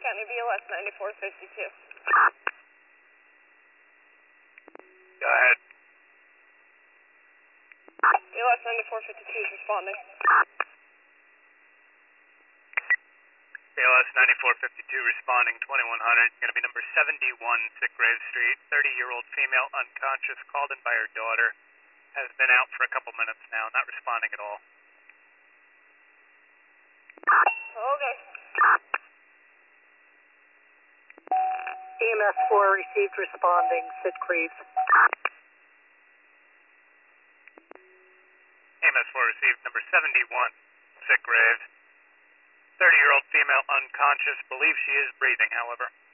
County BLS 9452. Go ahead. BLS 9452 is responding. BLS 9452 responding 2100. It's going to be number 71 Sickgrave Street. 30-year-old female unconscious, called in by her daughter. Has been out for a couple minutes now, not responding at all. Okay. EMS 4 received, responding, Sickgrave. EMS 4 received number 71 Sickgrave. 30-year-old female unconscious. Believe she is breathing, however.